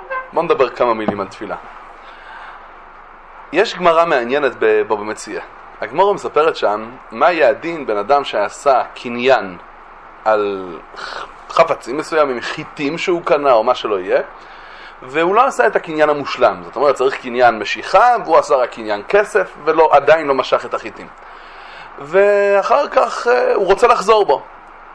בואו נדבר כמה מילים על תפילה. יש גמרא מעניינת בבבא מציעא. הגמרא מספרת שם מה יהיה הדין בן אדם שעשה קניין על חפצים מסוימים, חיטים שהוא קנה או מה שלא יהיה, והוא לא עשה את הקניין המושלם. זאת אומרת, צריך קניין משיכה, והוא עשה רק קניין כסף, ועדיין לא משך את החיטים. ואחר כך הוא רוצה לחזור בו.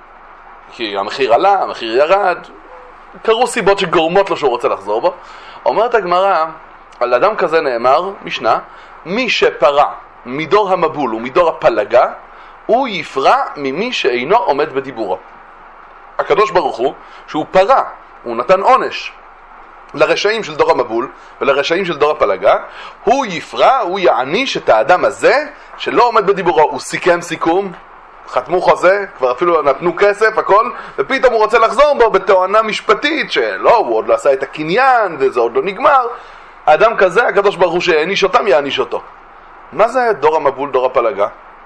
כי המחיר עלה, המחיר ירד, קרו סיבות שגורמות לו שהוא רוצה לחזור בו. אומרת הגמרא, על אדם כזה נאמר, משנה, מי שפרה מדור המבול ומדור הפלגה, הוא יפרע ממי שאינו עומד בדיבורו. הקדוש ברוך הוא, שהוא פרה, הוא נתן עונש לרשעים של דור המבול ולרשעים של דור הפלגה, הוא יפרע, הוא יעניש את האדם הזה שלא עומד בדיבורו. הוא סיכם סיכום, חתמו חוזה, כבר אפילו נתנו כסף, הכל, ופתאום הוא רוצה לחזור בו בתואנה משפטית שלא, הוא עוד לא עשה את הקניין וזה עוד לא נגמר. האדם כזה, הקדוש ברוך הוא שהעניש אותם, יעניש אותו. מה זה דור המבול, דור הפלגה?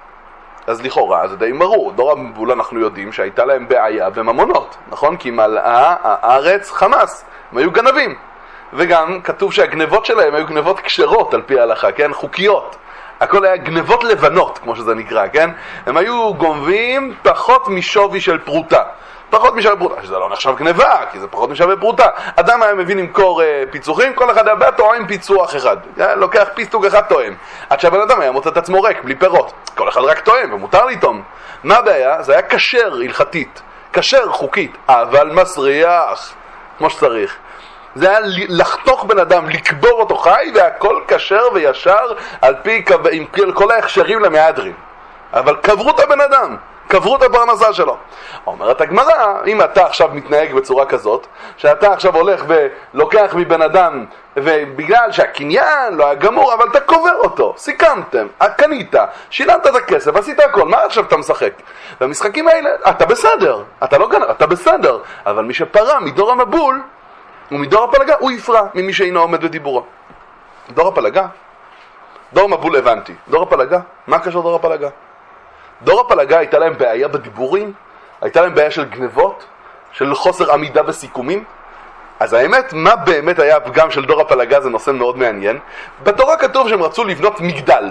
אז לכאורה, זה די ברור. דור המבול אנחנו יודעים שהייתה להם בעיה בממונות, נכון? כי מלאה הארץ חמאס, הם היו גנבים. וגם כתוב שהגנבות שלהם היו גנבות כשרות על פי ההלכה, כן? חוקיות. הכל היה גנבות לבנות, כמו שזה נקרא, כן? הם היו גונבים פחות משווי של פרוטה. פחות משווה פרוטה, שזה לא נחשב גניבה, כי זה פחות משווה פרוטה. אדם היה מבין למכור פיצוחים, כל אחד היה טועם פיצוח אחד. לוקח פיסטוג אחד טועם. עד שהבן אדם היה מוצא את עצמו ריק, בלי פירות. כל אחד רק טועם, ומותר לטעום. מה הבעיה? זה היה כשר הלכתית, כשר חוקית, אבל מסריח, כמו שצריך. זה היה לחתוך בן אדם, לקבור אותו חי, והכל כשר וישר על פי עם כל ההכשרים למהדרין. אבל קברו את הבן אדם, קברו את הפרנסה שלו. אומרת הגמרא, אם אתה עכשיו מתנהג בצורה כזאת, שאתה עכשיו הולך ולוקח מבן אדם, ובגלל שהקניין לא היה גמור, אבל אתה קובר אותו, סיכמתם, קנית, שילמת את הכסף, עשית הכל, מה עכשיו אתה משחק? והמשחקים האלה, אתה בסדר, אתה לא גנב, אתה בסדר, אבל מי שפרה מדור המבול, ומדור הפלגה, הוא יפרע ממי שאינו עומד בדיבורו. דור הפלגה? דור מבול הבנתי. דור הפלגה? מה קשור דור הפלגה? דור הפלגה הייתה להם בעיה בדיבורים, הייתה להם בעיה של גנבות, של חוסר עמידה בסיכומים. אז האמת, מה באמת היה הפגם של דור הפלגה זה נושא מאוד מעניין. בתורה כתוב שהם רצו לבנות מגדל.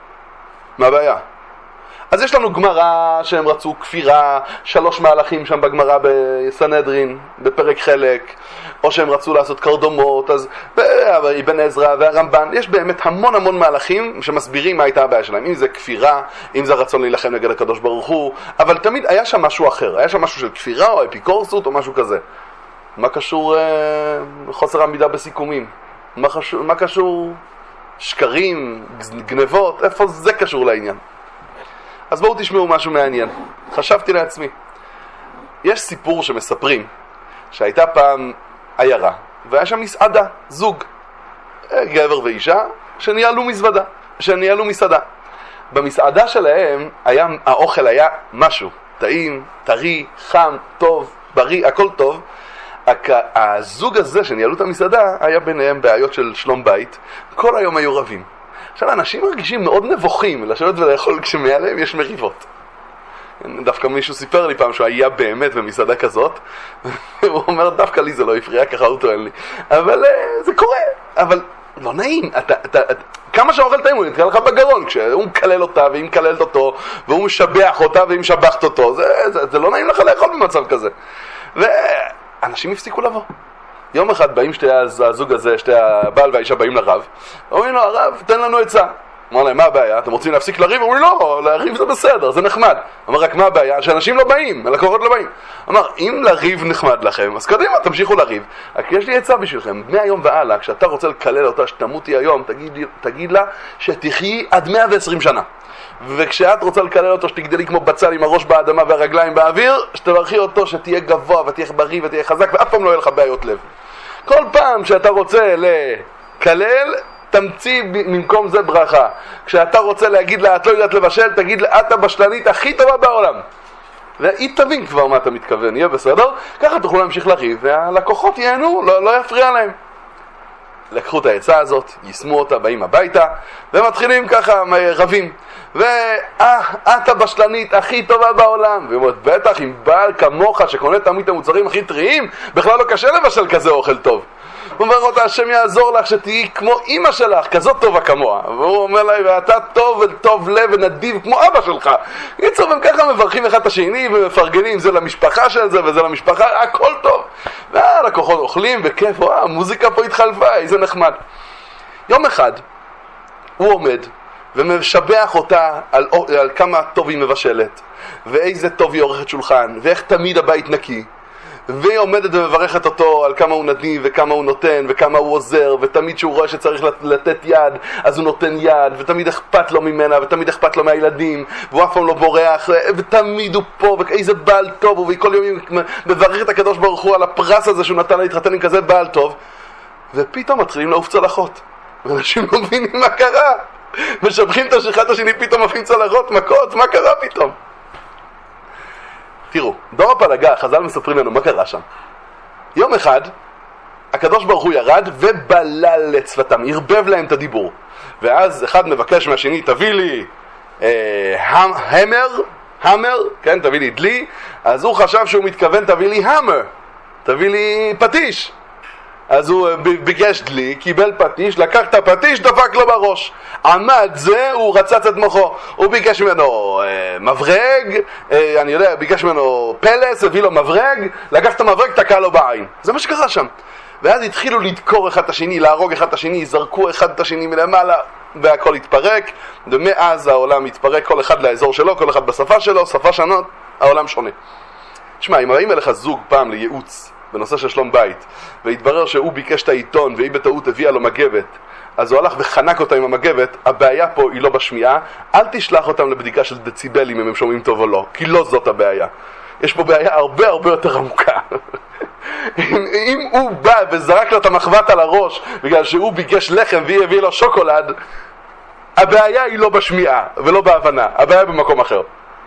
מה הבעיה? אז יש לנו גמרא שהם רצו כפירה, 3 מהלכים שם בגמרא בסנהדרין, בפרק חלק, או שהם רצו לעשות קרדומות, אז אבן עזרא והרמב"ן, יש באמת המון מהלכים שמסבירים מה הייתה הבעיה שלהם, אם זה כפירה, אם זה רצון להילחם נגד הקדוש ברוך הוא, אבל תמיד היה שם משהו אחר, היה שם משהו של כפירה או אפיקורסות או משהו כזה. מה קשור חוסר עמידה בסיכומים? מה קשור שקרים, גנבות? איפה זה קשור לעניין? אז בואו תשמעו משהו מעניין. חשבתי לעצמי, יש סיפור שמספרים שהייתה פעם עיירה והיה שם מסעדה, זוג, גבר ואישה שניהלו מסעדה. במסעדה שלהם האוכל היה משהו, טעים, טרי, חם, טוב, בריא, הכל טוב. הזוג הזה שניהלו את המסעדה היה ביניהם בעיות של שלום בית, כל היום היו רבים. עכשיו, אנשים מרגישים מאוד נבוכים לשבת ולאכול כשמעליהם יש מריבות. דווקא מישהו סיפר לי פעם שהוא היה באמת במסעדה כזאת, והוא אומר, דווקא לי זה לא הפריע, ככה הוא טוען לי. אבל זה קורה, אבל לא נעים. כמה שהאוכל טעים הוא נתקע לך בגרון, כשהוא מקלל אותה והיא מקללת אותו, והוא משבח אותה והיא משבחת אותו, זה לא נעים לך לאכול במצב כזה. ואנשים הפסיקו לבוא. יום אחד באים הזוג הזה, שתי הבעל והאישה באים לרב, אומרים לו, הרב, תן לנו עצה. אמר להם, מה הבעיה? אתם רוצים להפסיק לריב? אומרים, לא, לריב זה בסדר, זה נחמד. אמר, רק מה הבעיה? שאנשים לא באים, הלקוחות לא באים. אמר, אם לריב נחמד לכם, אז קדימה, תמשיכו לריב. רק יש לי עצה בשבילכם, מהיום והלאה, כשאתה רוצה לקלל אותה שתמותי היום, תגיד לה שתחיי עד 120 שנה. וכשאת רוצה לקלל אותו שתגדלי כמו בצל עם הראש באדמה והרגליים באוויר, שתברכי אותו שתהיה גבוה ותהיה בריא ותהיה חזק ואף פעם לא יהיה לך בעיות לב. כל פעם שאתה רוצה לקלל, תמציא במקום זה ברכה. כשאתה רוצה להגיד לה, את לא יודעת לבשל, תגיד לה, את הבשלנית הכי טובה בעולם. והיא תבין כבר מה אתה מתכוון, יהיה בסדר? ככה תוכלו להמשיך לריב, והלקוחות ייהנו, לא יפריע להם. לקחו את העצה הזאת, יישמו אותה, באים הביתה, ומתחילים ככה רבים. ואת הבשלנית הכי טובה בעולם. והיא אומרת, בטח, עם בעל כמוך שקונה תמיד את המוצרים הכי טריים, בכלל לא קשה לבשל כזה אוכל טוב. הוא אומר אותה, השם יעזור לך שתהיי כמו אמא שלך, כזאת טובה כמוה. והוא אומר לה, ואתה טוב וטוב לב ונדיב כמו אבא שלך. קיצור, הם ככה מברכים אחד את השני ומפרגנים, זה למשפחה של זה וזה למשפחה, הכל טוב. והלקוחות אוכלים בכיף, המוזיקה פה התחלפה, איזה נחמד. יום אחד הוא עומד ומשבח אותה על כמה טוב היא מבשלת, ואיזה טוב היא עורכת שולחן, ואיך תמיד הבית נקי. והיא עומדת ומברכת אותו על כמה הוא נדיב וכמה הוא נותן וכמה הוא עוזר, ותמיד שהוא רואה שצריך לתת יד אז הוא נותן יד, ותמיד אכפת לו ממנה ותמיד אכפת לו מהילדים, והוא אף פעם לא בורח, ותמיד הוא פה, ואיזה בעל טוב הוא, והיא כל יום מברך את הקדוש ברוך הוא על הפרס הזה שהוא נתן להתחתן עם כזה בעל טוב. ופתאום מתחילים לעוף צלחות ואנשים לא מבינים מה קרה, משבחים את אחד השני, פתאום מפים צלחות, מכות, מה קרה פתאום? תראו, דור הפלגה, חז"ל מספרים לנו מה קרה שם. יום אחד, הקדוש ברוך הוא ירד ובלל לצוותם, הרבב להם את הדיבור. ואז אחד מבקש מהשני, תביא לי המר, כן, תביא לי דלי. אז הוא חשב שהוא מתכוון, תביא לי המר, תביא לי פטיש. אז הוא ביקש דלי, קיבל פטיש, לקח את הפטיש, דפק לו בראש. עמד זה, הוא רצץ את מוחו. הוא ביקש ממנו מברג, אני יודע, ביקש ממנו פלס, הביא לו מברג, לקח את המברג, תקע לו בעין. זה מה שקרה שם. ואז התחילו לדקור אחד את השני, להרוג אחד את השני, זרקו אחד את השני מלמעלה, והכל התפרק. ומאז העולם התפרק, כל אחד לאזור שלו, כל אחד בשפה שלו, שפה שונות, העולם שונה. תשמע, אם באים אליך זוג פעם לייעוץ בנושא של שלום בית, והתברר שהוא ביקש את העיתון והיא בטעות הביאה לו מגבת, אז הוא הלך וחנק אותה עם המגבת, הבעיה פה היא לא בשמיעה, אל תשלח אותם לבדיקה של דציבלים אם הם שומעים טוב או לא, כי לא זאת הבעיה. יש פה בעיה הרבה הרבה יותר עמוקה. אם הוא בא וזרק לו את המחבת על הראש בגלל שהוא ביקש לחם והיא הביא לו שוקולד, הבעיה היא לא בשמיעה ולא בהבנה, הבעיה במקום אחר.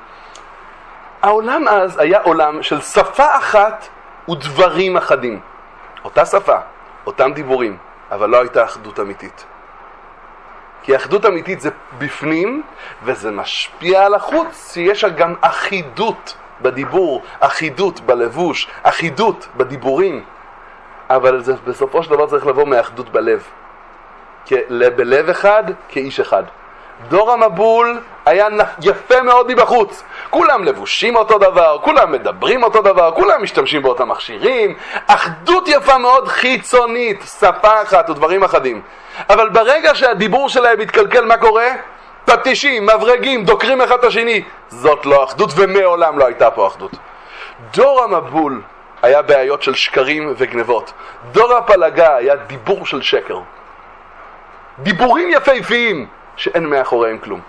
העולם אז היה עולם של שפה אחת ודברים אחדים. אותה שפה, אותם דיבורים, אבל לא הייתה אחדות אמיתית. כי אחדות אמיתית זה בפנים, וזה משפיע על החוץ, שיש גם אחידות בדיבור, אחידות בלבוש, אחידות בדיבורים. אבל זה בסופו של דבר צריך לבוא מאחדות בלב. בלב אחד, כאיש אחד. דור המבול היה יפה מאוד מבחוץ. כולם לבושים אותו דבר, כולם מדברים אותו דבר, כולם משתמשים באותם מכשירים. אחדות יפה מאוד חיצונית, שפה אחת ודברים אחדים. אבל ברגע שהדיבור שלהם מתקלקל, מה קורה? פטישים, מברגים, דוקרים אחד את השני. זאת לא אחדות, ומעולם לא הייתה פה אחדות. דור המבול היה בעיות של שקרים וגנבות. דור הפלגה היה דיבור של שקר. דיבורים יפהפיים שאין מאחוריהם כלום.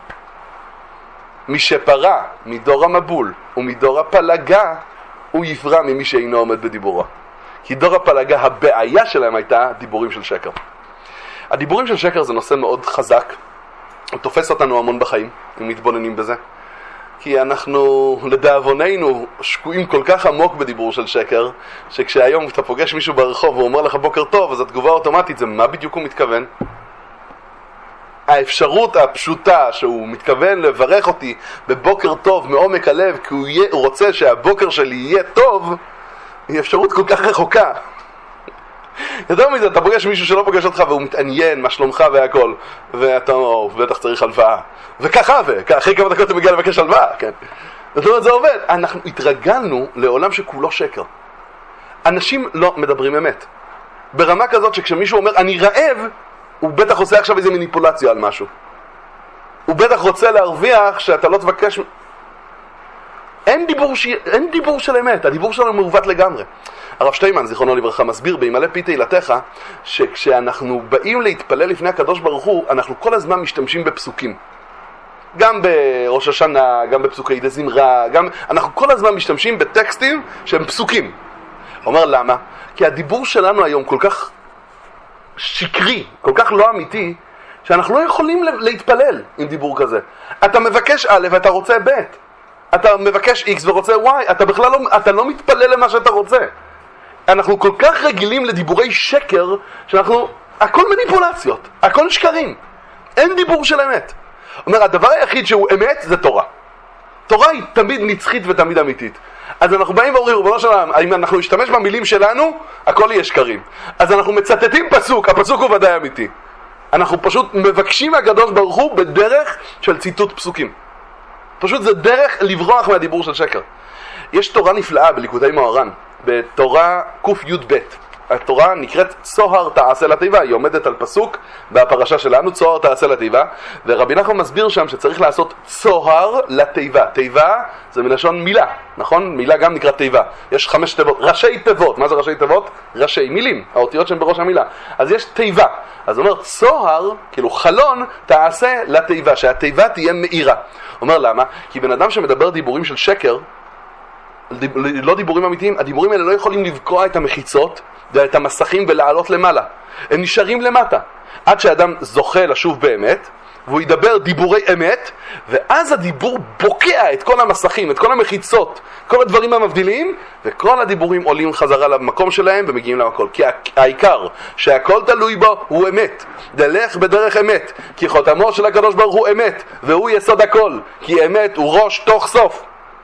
מי שפרה מדור המבול ומדור הפלגה, הוא יברא ממי שאינו עומד בדיבורו. כי דור הפלגה, הבעיה שלהם הייתה דיבורים של שקר. הדיבורים של שקר זה נושא מאוד חזק, הוא תופס אותנו המון בחיים, אם מתבוננים בזה. כי אנחנו, לדאבוננו, שקועים כל כך עמוק בדיבור של שקר, שכשהיום אתה פוגש מישהו ברחוב ואומר לך בוקר טוב, אז התגובה האוטומטית זה מה בדיוק הוא מתכוון. האפשרות הפשוטה שהוא מתכוון לברך אותי בבוקר טוב מעומק הלב, כי הוא רוצה שהבוקר שלי יהיה טוב, היא אפשרות כל כך רחוקה. יותר מזה, אתה פוגש מישהו שלא פוגש אותך והוא מתעניין מה שלומך והכל, ואתה בטח צריך הלוואה, וככה אחרי כמה דקות אתה מגיע לבקש הלוואה, כן? זאת אומרת, זה עובד. אנחנו התרגלנו לעולם שכולו שקר. אנשים לא מדברים אמת ברמה כזאת שכשמישהו אומר אני רעב, הוא בטח עושה עכשיו איזה מניפולציה על משהו. הוא בטח רוצה להרוויח שאתה לא תבקש. אין דיבור של אמת, הדיבור שלנו מעוות לגמרי. הרב שטיימן, זיכרונו לברכה, מסביר בימלא פי תהילתך, שכשאנחנו באים להתפלל לפני הקדוש ברוך הוא, אנחנו כל הזמן משתמשים בפסוקים. גם בראש השנה, גם בפסוקי דזמרה, אנחנו כל הזמן משתמשים בטקסטים שהם פסוקים. אומר למה? כי הדיבור שלנו היום כל כך שקרי, כל כך לא אמיתי, שאנחנו לא יכולים להתפלל עם דיבור כזה. אתה מבקש א' ואתה רוצה ב', אתה מבקש X ורוצה Y, אתה בכלל לא מתפלל למה שאתה רוצה. אנחנו כל כך רגילים לדיבורי שקר, שאנחנו הכל מניפולציות, הכל שקרים. אין דיבור של אמת. אומר, הדבר היחיד שהוא אמת זה תורה. תורה היא תמיד נצחית ותמיד אמיתית. אז אנחנו באים ואומרים, ריבונו של עולם, אם אנחנו נשתמש במילים שלנו, הכל יהיה שקרים. אז אנחנו מצטטים פסוק, הפסוק הוא ודאי אמיתי. אנחנו פשוט מבקשים מהקדוש ברוך הוא בדרך של ציטוט פסוקים. פשוט זה דרך לברוח מהדיבור של שקר. יש תורה נפלאה בליקוטי מוהר"ן, בתורה ק"י"ב. התורה נקראת צוהר תעשה לתיבה, היא עומדת על פסוק בפרשה שלנו, צוהר תעשה לתיבה, ורבי נחמן מסביר שם שצריך לעשות צוהר לתיבה. תיבה זה מלשון מילה, נכון? מילה גם נקראת תיבה. יש 5 תיבות, ראשי תיבות. מה זה ראשי תיבות? ראשי מילים, האותיות שהן בראש המילה. אז יש תיבה. אז אומר צוהר, כאילו חלון, תעשה לתיבה, שהתיבה תהיה מאירה. אומר למה? כי בן אדם שמדבר דיבורים של שקר, לא דיבורים אמיתיים, הדיבורים האלה לא יכולים לבקוע את המחיצות ואת המסכים ולעלות למעלה. הם נשארים למטה. עד שהאדם זוכה לשוב באמת, והוא ידבר דיבורי אמת, ואז הדיבור בוקע את כל המסכים, את כל המחיצות, כל הדברים המבדילים, וכל הדיבורים עולים חזרה למקום שלהם ומגיעים למקום. כי העיקר שהכל תלוי בו הוא אמת. דלך בדרך אמת, כי חותמו של הקדוש ברוך הוא אמת, והוא יסוד הכל, כי אמת הוא ראש תוך סוף.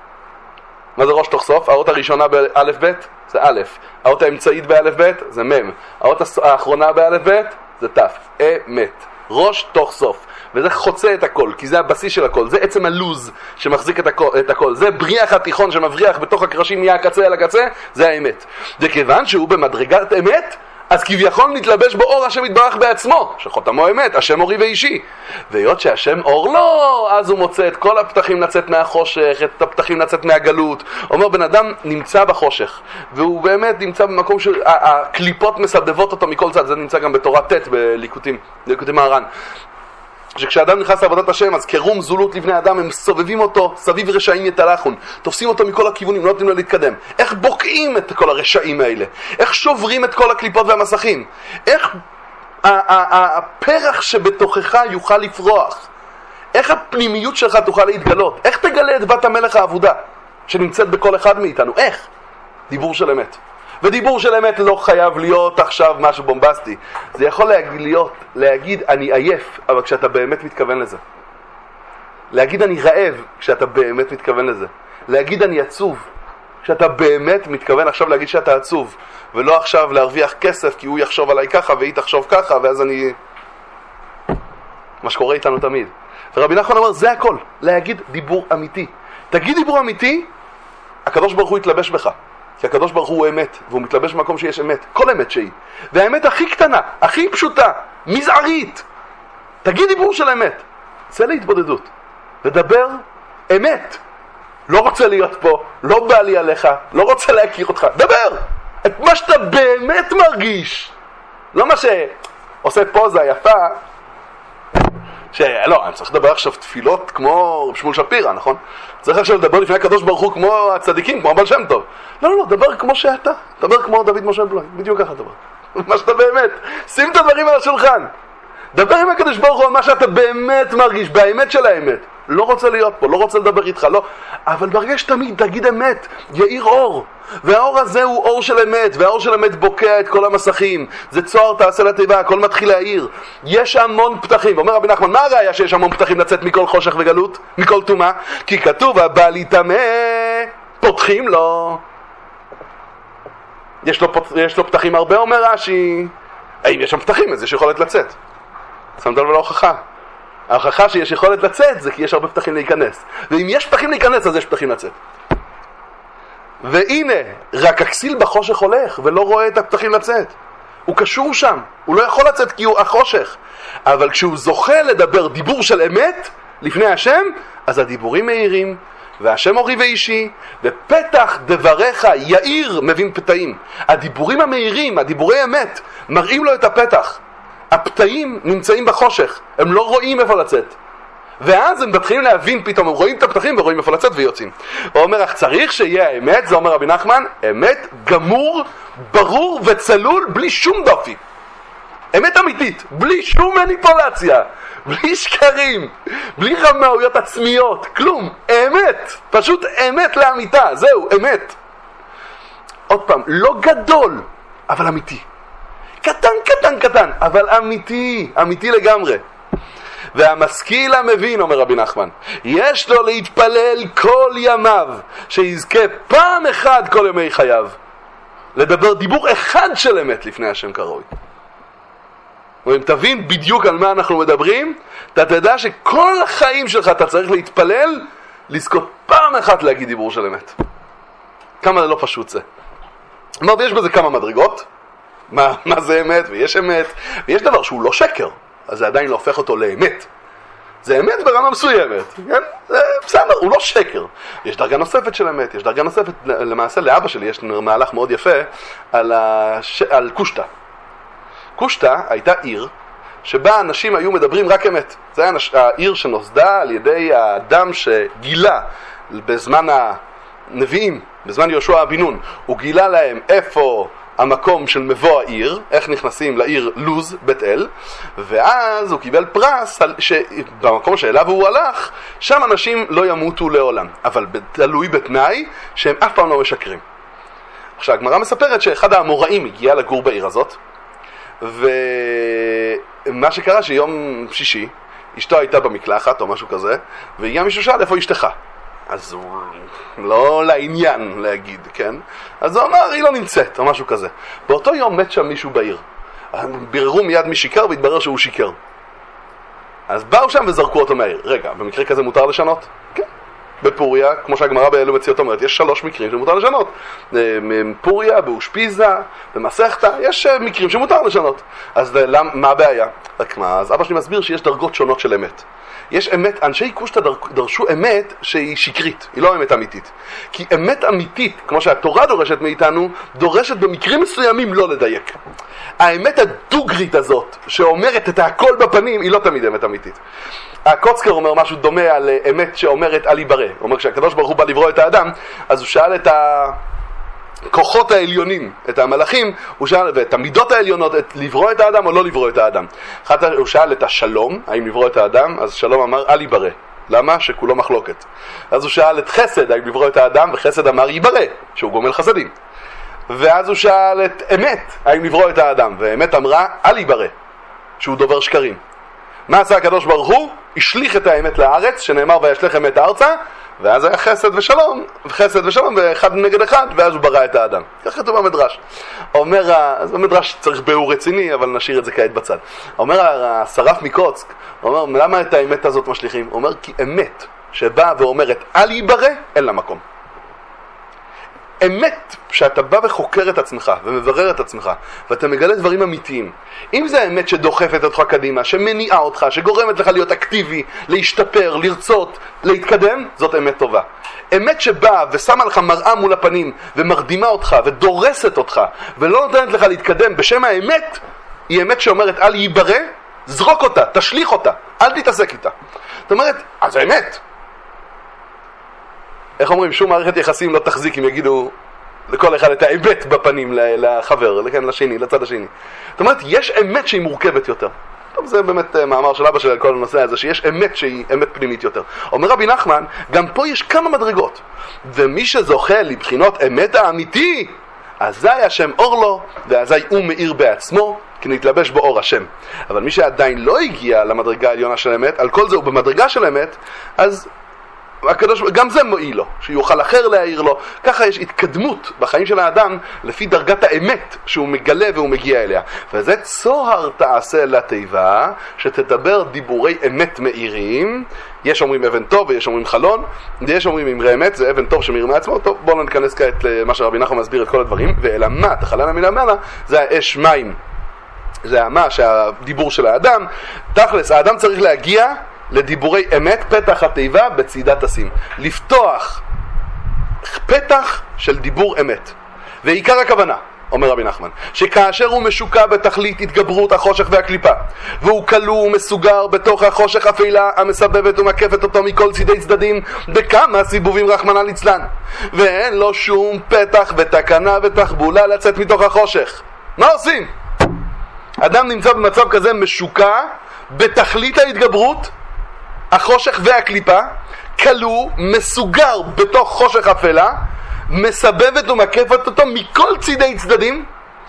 מה זה ראש תוך סוף? האות הראשונה באלף בית זה א', האות האמצעית באלף בית זה מ', האות האחרונה באלף בית זה ת', אמת, ראש תוך סוף. וזה חוצה את הכל, כי זה הבסיס של הכל, זה עצם הלוז שמחזיק את הכל, זה בריח התיכון שמבריח בתוך הקרשים מהקצה אל הקצה, זה האמת. וכיוון שהוא במדרגת אמת, אז כביכול נתלבש בו אור השם יתברך בעצמו, שחותמו אמת, השם אורי ואישי. והיות שהשם אור לא, אז הוא מוצא את כל הפתחים לצאת מהחושך, את הפתחים לצת מהגלות. אומר, בן אדם נמצא בחושך, והוא באמת נמצא במקום שהקליפות מסבבות אותו מכל צד. זה נמצא גם בתורת ט' בליקוטי מוהר"ן. שכשאדם נכנס לעבודת השם, אז כרום זולות לבני אדם, הם סובבים אותו, סביב רשעים יתהלכון, תופסים אותו מכל הכיוונים, לא נותנים לו להתקדם. איך בוקעים את כל הרשעים האלה? איך שוברים את כל הקליפות והמסכים? איך הפרח שבתוכך יוכל לפרוח? איך הפנימיות שלך תוכל להתגלות? איך תגלה את בת המלך העבודה שנמצאת בכל אחד מאיתנו? איך? דיבור של אמת. ודיבור של אמת לא חייב להיות עכשיו משהו בומבסטי. זה יכול להגיד אני עייף, אבל כשאתה באמת מתכוון לזה. להגיד אני רעב, כשאתה באמת מתכוון לזה. להגיד אני עצוב, כשאתה באמת מתכוון עכשיו להגיד שאתה עצוב, ולא עכשיו להרוויח כסף כי הוא יחשוב עליי ככה והיא תחשוב ככה, ואז אני... מה שקורה איתנו תמיד. ורבי נחמן אומר, זה הכל, להגיד דיבור אמיתי. תגיד דיבור אמיתי, הקדוש ברוך הוא יתלבש בך. כי הקדוש ברוך הוא אמת, והוא מתלבש במקום שיש אמת, כל אמת שהיא. והאמת הכי קטנה, הכי פשוטה, מזערית. תגיד דיבור של אמת. צא להתבודדות. ודבר אמת. לא רוצה להיות פה, לא בא לי עליך, לא רוצה להכיר אותך. דבר! את מה שאתה באמת מרגיש. לא מה שעושה פוזה יפה. לא, אני צריך לדבר עכשיו תפילות כמו רב שמואל שפירא, נכון? צריך עכשיו לדבר לפני הקדוש ברוך הוא כמו הצדיקים, כמו הבעל שם טוב. לא, דבר כמו שאתה. דבר כמו דוד משה בלוי. בדיוק ככה דבר. מה שאתה באמת. שים את הדברים על השולחן. דבר עם הקדוש ברוך הוא על מה שאתה באמת מרגיש, באמת של האמת. לא רוצה להיות פה, לא רוצה לדבר איתך, לא. אבל ברגש תמיד, תגיד אמת, יאיר אור. והאור הזה הוא אור של אמת, והאור של אמת בוקע את כל המסכים. זה צוהר תעשה לתיבה, הכל מתחיל להאיר. יש המון פתחים. אומר רבי נחמן, מה הראיה שיש המון פתחים לצאת מכל חושך וגלות, מכל טומאה? כי כתוב, הבא להיטמא, פותחים לו. יש לו פתחים הרבה, אומר רש"י. האם יש שם פתחים? אז יש יכולת לצאת. שמת לב להוכחה. ההוכחה שיש יכולת לצאת זה כי יש הרבה פתחים להיכנס. ואם יש פתחים להיכנס, אז יש פתחים לצאת. והנה, רק הכסיל בחושך הולך ולא רואה את הפתחים לצאת. הוא קשור שם, הוא לא יכול לצאת כי הוא החושך. אבל כשהוא זוכה לדבר דיבור של אמת לפני השם, אז הדיבורים מהירים, והשם אורי ואישי, ופתח דבריך יאיר מבין פתאים. הדיבורים המהירים, הדיבורי אמת, מראים לו את הפתח. הפתאים נמצאים בחושך, הם לא רואים איפה לצאת. ואז הם מתחילים להבין פתאום, הם רואים את הפתחים ורואים איפה לצאת ויוצאים. הוא אומר, אך צריך שיהיה האמת, זה אומר רבי נחמן, אמת גמור, ברור וצלול, בלי שום דופי. אמת אמיתית, בלי שום מניפולציה, בלי שקרים, בלי רמאויות עצמיות, כלום, אמת, פשוט אמת לאמיתה, זהו, אמת. עוד פעם, לא גדול, אבל אמיתי. קטן, קטן קטן, אבל אמיתי, אמיתי לגמרי. והמשכיל המבין, אומר רבי נחמן, יש לו להתפלל כל ימיו, שיזכה פעם אחד כל ימי חייו, לדבר דיבור אחד של אמת לפני השם כראוי. ואם תבין בדיוק על מה אנחנו מדברים, אתה תדע שכל החיים שלך אתה צריך להתפלל, לזכות פעם אחת להגיד דיבור של אמת. כמה זה לא פשוט זה. אמר, ויש בזה כמה מדרגות, מה זה אמת, ויש אמת, ויש דבר שהוא לא שקר, אז זה עדיין לא הופך אותו לאמת. זה אמת ברמה מסוימת, כן? זה בסדר, הוא לא שקר. יש דרגה נוספת של אמת, יש דרגה נוספת, למעשה לאבא שלי יש מהלך מאוד יפה על קושטה. קושטה הייתה עיר שבה אנשים היו מדברים רק אמת. זה היה העיר שנוסדה על ידי האדם שגילה בזמן הנביאים, בזמן יהושע בן נון, הוא גילה להם איפה המקום של מבוא העיר, איך נכנסים לעיר לוז, בית אל, ואז הוא קיבל פרס במקום שאליו הוא הלך, שם אנשים לא ימותו לעולם, אבל תלוי בתנאי שהם אף פעם לא משקרים. עכשיו, הגמרא מספרת שאחד האמוראים הגיע לגור בעיר הזאת, ומה שקרה שיום שישי, אשתו הייתה במקלחת או משהו כזה, והגיע מישהו שאל איפה אשתך? אז הוא לא לעניין להגיד, כן? אז הוא אמר, היא לא נמצאת, או משהו כזה. באותו יום מת שם מישהו בעיר. ביררו מיד מי שיקר, והתברר שהוא שיקר. אז באו שם וזרקו אותו מהעיר. רגע, במקרה כזה מותר לשנות? כן. בפוריה, כמו שהגמרא באלו מציאות אומרת, יש 3 מקרים שמותר לשנות. פוריה, באושפיזה, במסכתה, יש מקרים שמותר לשנות. אז מה הבעיה? רק מה, אז אבא שלי מסביר שיש דרגות שונות של אמת. יש אמת, אנשי קושטה דרשו אמת שהיא שקרית, היא לא אמת אמיתית. כי אמת אמיתית, כמו שהתורה דורשת מאיתנו, דורשת במקרים מסוימים לא לדייק. האמת הדוגרית הזאת, שאומרת את הכל בפנים, היא לא תמיד אמת אמיתית. הקוצקר אומר משהו דומה על אמת שאומרת אל יברא. הוא אומר, כשהקדוש ברוך הוא בא לברוא את האדם, אז הוא שאל את הכוחות העליונים, את המלאכים, הוא שאל, ואת המידות העליונות, לברוא את האדם או לא לברוא את האדם. הוא שאל את השלום, האם לברוא את האדם, אז שלום אמר אל יברא. למה? שכולו מחלוקת. אז הוא שאל את חסד, האם לברוא את האדם, וחסד אמר יברא, שהוא גומל חסדים. ואז הוא שאל את אמת, האם לברוא את האדם, ואמת אמרה אל יברא, שהוא דובר שקרים. מה עשה הקדוש ברוך הוא? השליך את האמת לארץ, שנאמר וישלח אמת ארצה, ואז היה חסד ושלום, ואחד נגד אחד, ואז הוא ברא את האדם. כך כתוב במדרש. אומר, אז במדרש צריך ביאור רציני, אבל נשאיר את זה כעת בצד. אומר השרף מקוצק, אומר, למה את האמת הזאת משליכים? הוא אומר, כי אמת שבאה ואומרת אל יברא, אין לה מקום. אמת שאתה בא וחוקר את עצמך ומברר את עצמך ואתה מגלה דברים אמיתיים, אם זה האמת שדוחפת אותך קדימה, שמניעה אותך, שגורמת לך להיות אקטיבי, להשתפר, לרצות, להתקדם, זאת אמת טובה. אמת שבאה ושמה לך מראה מול הפנים ומרדימה אותך ודורסת אותך ולא נותנת לך להתקדם בשם האמת, היא אמת שאומרת אל יברא, זרוק אותה, תשליך אותה, אל תתעסק איתה. זאת אומרת, אז האמת, איך אומרים, שום מערכת יחסים לא תחזיק אם יגידו לכל אחד את האמת בפנים לחבר, לשני, לצד השני. זאת אומרת, יש אמת שהיא מורכבת יותר. טוב, זה באמת מאמר של אבא שלי על כל הנושא הזה, שיש אמת שהיא אמת פנימית יותר. אומר רבי נחמן, גם פה יש כמה מדרגות. ומי שזוכה לבחינות אמת האמיתי, אזי השם אור לו, ואזי הוא מאיר בעצמו, כי נתלבש בו אור השם. אבל מי שעדיין לא הגיע למדרגה העליונה של אמת, על כל זה הוא במדרגה של אמת, אז הקדוש, גם זה מועיל לו, שיוכל אחר להעיר לו. ככה יש התקדמות בחיים של האדם לפי דרגת האמת שהוא מגלה והוא מגיע אליה. וזה צוהר תעשה לתיבה, שתדבר דיבורי אמת מאירים. יש אומרים אבן טוב ויש אומרים חלון, ויש אומרים אמרי אמת, זה אבן טוב שמאיר מעצמו. טוב, בואו לא ניכנס כעת למה שרבי נחמן מסביר את כל הדברים. ואלא מה, תחלנה מן המנה, זה האש מים, זה מה שהדיבור של האדם. תכלס, האדם צריך להגיע לדיבורי אמת, פתח התיבה בצידה תשים. לפתוח פתח של דיבור אמת. ועיקר הכוונה, אומר רבי נחמן, שכאשר הוא משוקע בתכלית התגברות החושך והקליפה, והוא כלוא ומסוגר בתוך החושך אפלה המסבבת ומקפת אותו מכל צידי צדדים בכמה סיבובים רחמנא ליצלן, ואין לו שום פתח ותקנה ותחבולה לצאת מתוך החושך. מה עושים? אדם נמצא במצב כזה משוקע בתכלית ההתגברות, החושך והקליפה, כלוא, מסוגר בתוך חושך אפלה, מסבבת ומקפת אותו מכל צידי צדדים,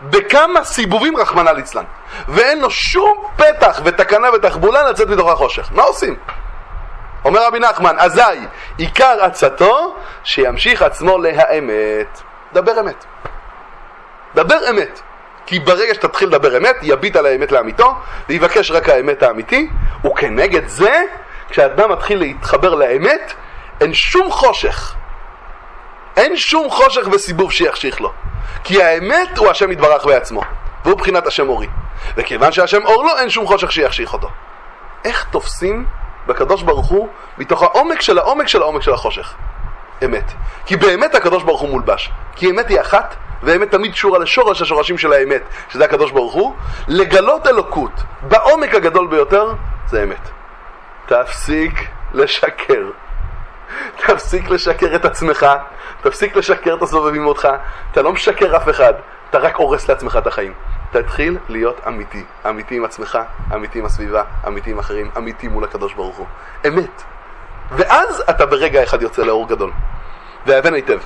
בכמה סיבובים רחמנא ליצלן, ואין לו שום פתח ותקנה ותחבולה לצאת מתוך החושך. מה עושים? אומר רבי נחמן, אזי עיקר עצתו שימשיך עצמו להאמת. דבר אמת. דבר אמת. כי ברגע שתתחיל לדבר אמת, יביט על האמת לאמיתו, ויבקש רק האמת האמיתי, וכנגד זה, כשאדם מתחיל להתחבר לאמת, אין שום חושך. אין שום חושך וסיבוב שיחשיך לו. כי האמת הוא השם יתברך בעצמו, והוא בחינת השם אורי. וכיוון שהשם אור לו, אין שום חושך שיחשיך אותו. איך תופסים בקדוש ברוך הוא מתוך העומק של העומק של העומק של החושך? אמת. כי באמת הקדוש ברוך הוא מולבש. כי אמת היא אחת, והאמת תמיד קשורה לשורש השורשים של האמת, שזה הקדוש ברוך הוא. לגלות אלוקות בעומק הגדול ביותר, זה אמת. תפסיק לשקר. תפסיק לשקר את עצמך, תפסיק לשקר את הסובבים אותך. אתה לא משקר אף אחד, אתה רק הורס לעצמך את החיים. תתחיל להיות אמיתי. אמיתי עם עצמך, אמיתי עם הסביבה, אמיתי עם אחרים, אמיתי מול הקדוש ברוך הוא. אמת. ואז אתה ברגע אחד יוצא לאור גדול. והבן היטב.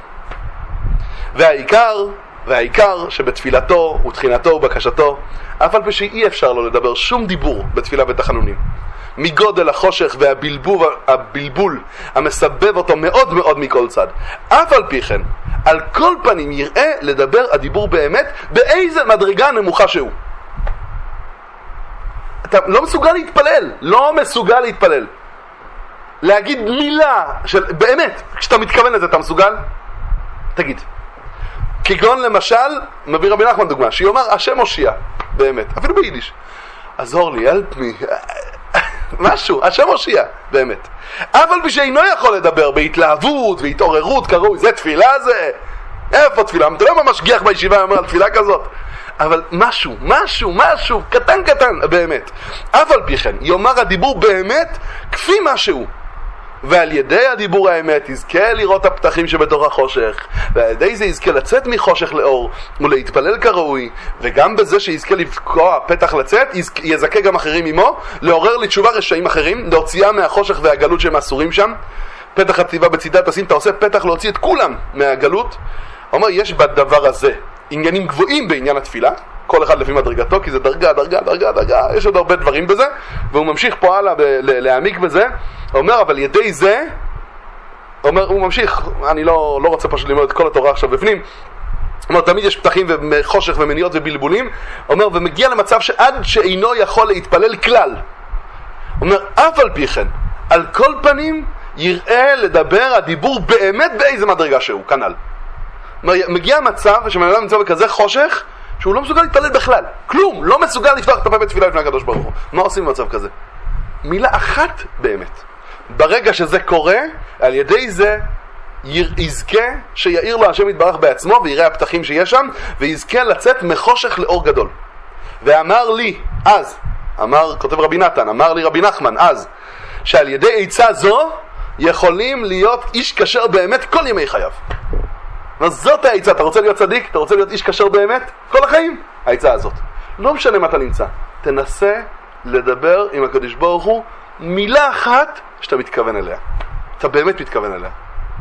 והעיקר שבתפילתו ותחינתו ובקשתו, אף על פי שאי אפשר לו לדבר שום דיבור בתפילה ותחנונים, מגודל החושך והבלבול המסבב אותו מאוד מאוד מכל צד, אף על פי כן על כל פנים יראה לדבר הדיבור באמת באיזה מדרגה נמוכה שהוא. אתה לא מסוגל להתפלל, לא מסוגל להתפלל, להגיד מילה של באמת, כשאתה מתכוון לזה אתה מסוגל? תגיד. כגון למשל, מביא רבי נחמן דוגמה, שיאמר השם הושיע, באמת, אפילו ביידיש, עזור לי, help me, משהו, השם הושיע, באמת. אבל שאינו יכול לדבר בהתלהבות והתעוררות כראוי, זה תפילה זה? איפה תפילה? אתה לא ממש משגיח בישיבה ואומר על תפילה כזאת, אבל משהו, קטן, באמת. אבל פי כן, יאמר הדיבור באמת כפי משהו. ועל ידי הדיבור האמת יזכה לראות הפתחים שבתוך החושך, ועל ידי זה יזכה לצאת מחושך לאור ולהתפלל כראוי, וגם בזה שיזכה לבקוע פתח לצאת יזכה גם אחרים עמו, לעורר לתשובה רשעים אחרים, להוציאה מהחושך והגלות שהם אסורים שם. פתח הכתיבה בצידת תשים, אתה עושה פתח להוציא את כולם מהגלות. אומר, יש בדבר הזה עניינים גבוהים בעניין התפילה, כל אחד לפי מדרגתו, כי זה דרגה, יש עוד הרבה דברים בזה, והוא ממשיך פה הלאה להעמיק בזה. אומר, אבל ידי זה, הוא ממשיך, אני לא רוצה פשוט ללמוד את כל התורה עכשיו בפנים, אומר, תמיד יש פתחים וחושך ומניות ובלבולים, אומר, ומגיע למצב שעד שאינו יכול להתפלל כלל. אומר, אף על פי כן, על כל פנים יראה לדבר הדיבור באמת באיזה מדרגה שהוא, כנ"ל. מגיע מצב שמנהל נמצא בכזה חושך, שהוא לא מסוגל להתפלל בכלל, כלום, לא מסוגל לפתוח את הפה בתפילה לפני הקדוש ברוך הוא. מה עושים במצב כזה? מילה אחת באמת. ברגע שזה קורה, על ידי זה יזכה שיעיר לו השם יתברך בעצמו ויראה הפתחים שיש שם, ויזכה לצאת מחושך לאור גדול. ואמר לי אז, כותב רבי נתן, אמר לי רבי נחמן אז, שעל ידי עצה זו יכולים להיות איש כשר באמת כל ימי חייו. זאת העצה, אתה רוצה להיות צדיק? אתה רוצה להיות איש כשר באמת? כל החיים, העצה הזאת. לא משנה מה אתה נמצא, תנסה לדבר עם הקדוש ברוך הוא מילה אחת שאתה מתכוון אליה. אתה באמת מתכוון אליה.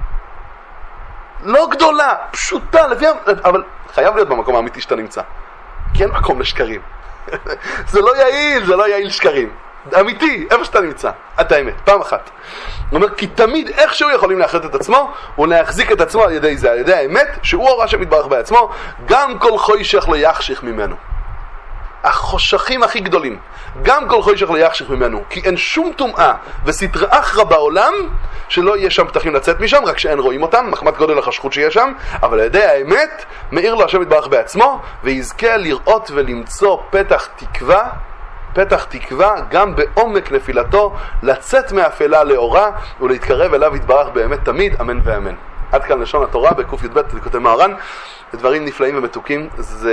לא גדולה, פשוטה, אבל חייב להיות במקום האמיתי שאתה נמצא. כי אין מקום לשקרים. זה לא יעיל שקרים. אמיתי, איפה שאתה נמצא, אתה האמת, פעם אחת. הוא אומר, כי תמיד איכשהו יכולים לאחד את עצמו ולהחזיק את עצמו על ידי זה, על ידי האמת, שהוא אור השם יתברך בעצמו, גם כל חושך לא יחשיך ממנו. החושכים הכי גדולים, גם כל חושך לא יחשיך ממנו, כי אין שום טומאה וסתרה אחרא בעולם שלא יהיה שם פתחים לצאת משם, רק שאין רואים אותם, מחמת גודל החשכות שיש שם, אבל על ידי האמת מאיר לו השם יתברך בעצמו, ויזכה לראות ולמצוא פתח תקווה גם בעומק נפילתו, לצאת מאפלה לאורה ולהתקרב אליו יתברך באמת תמיד, אמן ואמן. עד כאן לשון התורה בקוף י"ב כותב מהר"ן. דברים נפלאים ומתוקים.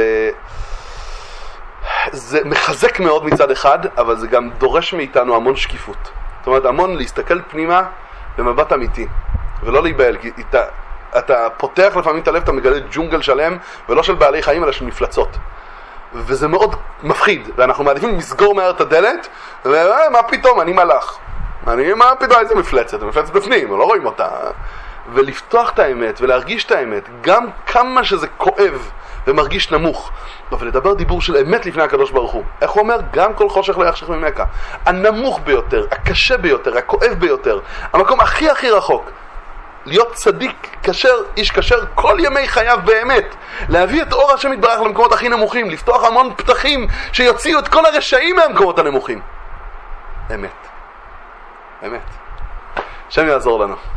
זה מחזק מאוד מצד אחד, אבל זה גם דורש מאיתנו המון שקיפות. זאת אומרת, המון להסתכל פנימה במבט אמיתי ולא להיבהל, כי אתה פותח לפעמים את הלב, אתה מגלה ג'ונגל שלם, ולא של בעלי חיים אלא של מפלצות, וזה מאוד מפחיד, ואנחנו מעדיפים לסגור מהר את הדלת, ומה פתאום, אני מלאך, מה פתאום, איזה מפלצת, מפלצת בפנים, לא רואים אותה, ולפתוח את האמת ולהרגיש את האמת, גם כמה שזה כואב ומרגיש נמוך. ולדבר דיבור של אמת לפני הקדוש ברוך הוא. איך הוא אומר? גם כל חושך לא יחשך ממך. הנמוך ביותר, הקשה ביותר, הכואב ביותר, המקום הכי הכי רחוק. להיות צדיק כשר, איש כשר כל ימי חייו באמת. להביא את אור השם יתברך למקומות הכי נמוכים, לפתוח המון פתחים שיוציאו את כל הרשעים מהמקומות הנמוכים. אמת. אמת. השם יעזור לנו.